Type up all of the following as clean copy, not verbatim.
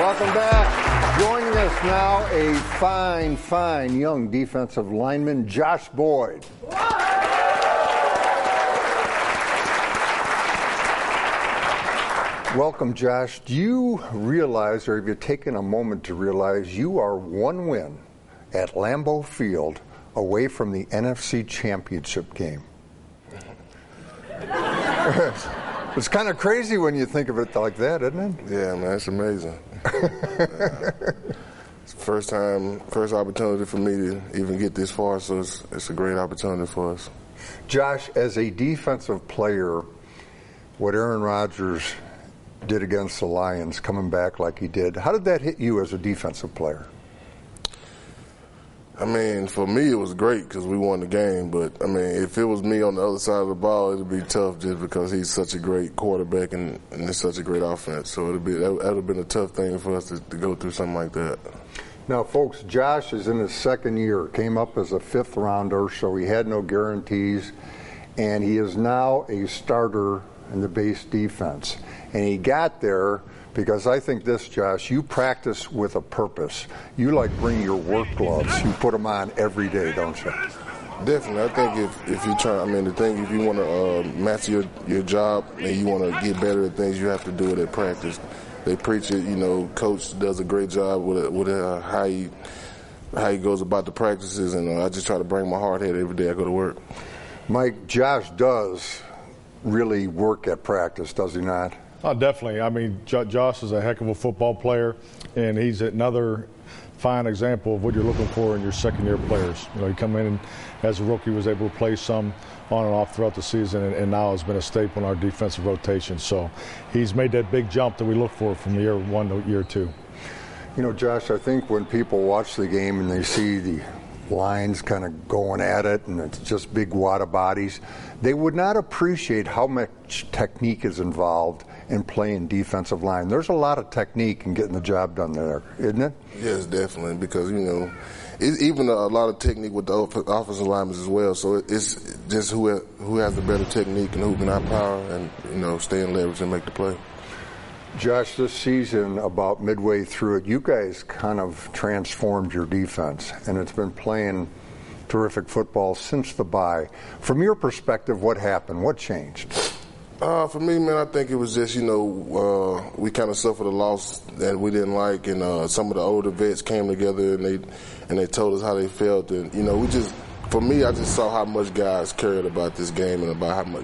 Welcome back. Joining us now, a fine young defensive lineman, Josh Boyd. Welcome, Josh. Do you realize, or have you taken a moment to realize, you are one win at Lambeau Field away from the NFC Championship game? It's kind of crazy when you think of it like that, isn't it? Yeah, man, it's amazing. It's the first opportunity for me to even get this far, so it's a great opportunity for us. Josh, as a defensive player, what Aaron Rodgers did against the Lions, coming back like he did, how did that hit you as a defensive player? I mean, for me, it was great because we won the game. But, I mean, if it was me on the other side of the ball, it would be tough just because he's such a great quarterback and it's such a great offense. So that would have been a tough thing for us to go through something like that. Now, folks, Josh is in his second year, came up as a fifth rounder, so he had no guarantees. And he is now a starter in the base defense. And he got there because I think this, Josh, you practice with a purpose. You bring your work gloves. You put them on every day, don't you? Definitely. I think if you try, if you want to master your job and you want to get better at things, you have to do it at practice. They preach it, Coach does a great job with how he goes about the practices, and I just try to bring my hard head every day I go to work. Mike, Josh does really work at practice, does he not? Oh, definitely. Josh is a heck of a football player, and he's another fine example of what you're looking for in your second-year players. He come in as a rookie, was able to play some on and off throughout the season, and now has been a staple in our defensive rotation. So he's made that big jump that we look for from year one to year two. Josh, I think when people watch the game and they see the lines kind of going at it and it's just big wad of bodies, they would not appreciate how much technique is involved in playing defensive line. There's a lot of technique in getting the job done there, isn't it? Yes, definitely, because, it's even a lot of technique with the offensive linemen as well. So it's just who has the better technique and who can outpower and, stay in leverage and make the play. Josh, this season, about midway through it, you guys kind of transformed your defense, and it's been playing terrific football since the bye. From your perspective, what happened? What changed? For me, man, I think it was just, we kind of suffered a loss that we didn't like, and some of the older vets came together and they told us how they felt, and for me, I just saw how much guys cared about this game and about how much,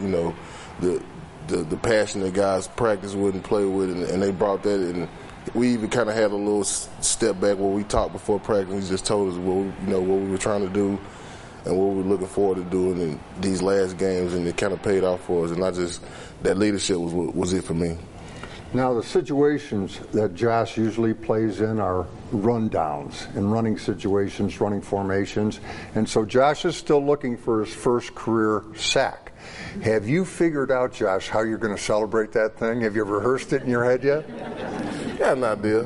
the passion that guys practice with and play with, and they brought that, and we even kind of had a little step back where we talked before practice. We just told us what we were trying to do and what we were looking forward to doing in these last games, and it kind of paid off for us. And that leadership was it for me. Now, the situations that Josh usually plays in are rundowns, in running situations, running formations. And so Josh is still looking for his first career sack. Have you figured out, Josh, how you're going to celebrate that thing? Have you rehearsed it in your head yet? Got an idea.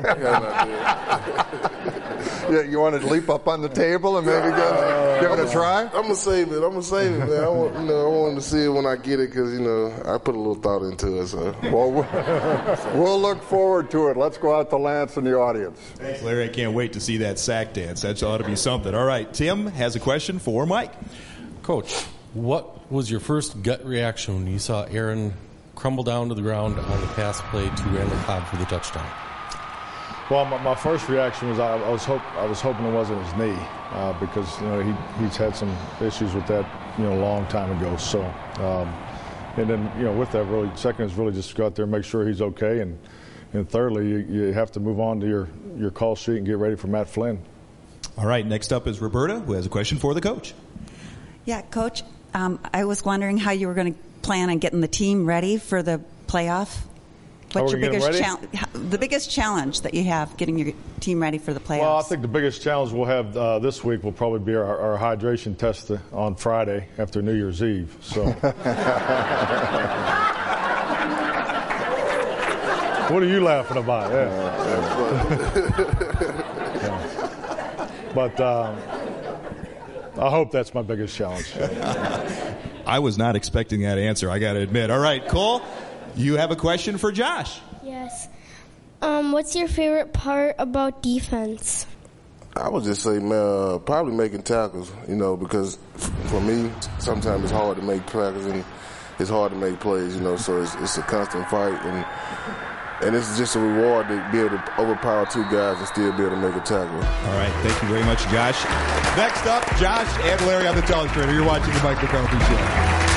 Yeah, you want to leap up on the table and maybe give it a try? I'm gonna save it, man. I want to see it when I get it because I put a little thought into it. So. Well, we'll look forward to it. Let's go out to Lance in the audience. Thanks, Larry. I can't wait to see that sack dance. That ought to be something. All right, Tim has a question for Mike. Coach, what was your first gut reaction when you saw Aaron crumble down to the ground on the pass play to Randall Cobb for the touchdown? Well, my first reaction was I was hoping it wasn't his knee because he's had some issues with that a long time ago. So, and then with that, really, second is really just go out there and make sure he's okay, and thirdly, you have to move on to your call sheet and get ready for Matt Flynn. All right, next up is Roberta, who has a question for the coach. Yeah, Coach, I was wondering how you were going to plan on getting the team ready for the playoff. What's your the biggest challenge that you have getting your team ready for the playoffs? Well, I think the biggest challenge we'll have this week will probably be our hydration test on Friday after New Year's Eve. So, what are you laughing about? But I hope that's my biggest challenge. I was not expecting that answer, I got to admit. All right, Cole, you have a question for Josh. Yes. What's your favorite part about defense? I would just say, man, probably making tackles, because for me, sometimes it's hard to make tackles and it's hard to make plays, so it's a constant fight. And it's just a reward to be able to overpower two guys and still be able to make a tackle. All right, thank you very much, Josh. Next up, Josh and Larry on the telestrator. You're watching the Mike McCarthy Show.